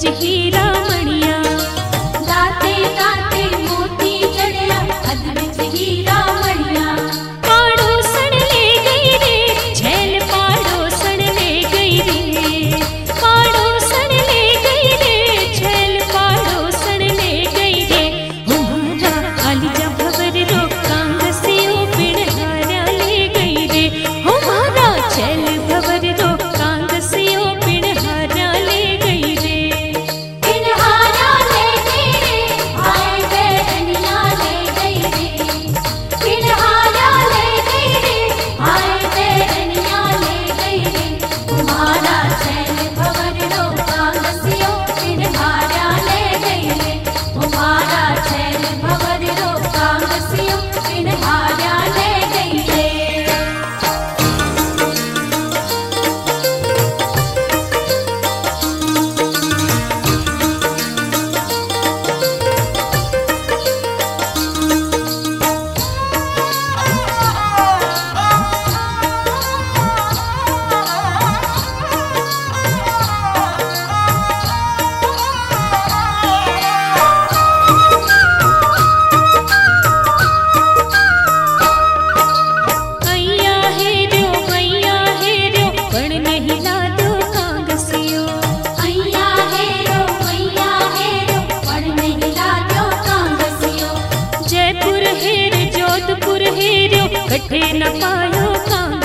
विच हीरा मणिया, दाते दाते मोती जड़िया, अध विच हीरा मणिया। पाड़ोसन ले गई रे छैल, पाड़ोसन ले गई रे, पाड़ोसन ले गई रे छैल, पाड़ोसन ले गई रे। हमारा आलिजा भवर रो कांगसियो पिणहारा ले गई रे, हमारा छैल भवर रो कांगसियो पिणहारा ले गई रे। पिणहारा ले गई रे, हाय बैरनिया ले गई रे। पिणहारा ले गई रे, हाय बैरनिया ले गई रे। तुम्हारा छैल भवर रो कांगसियो पिणहारा ले गई रे, तुम्हारा छैल भवर रो कांगसियो पिणहारा ले गई रे। मैया हे रो पण नहीं लादो कांगसियो, मैया हेरो पण नहीं लादो कांगसियो। जयपुर हेर जोधपुर हेरो कठे न पायो कांग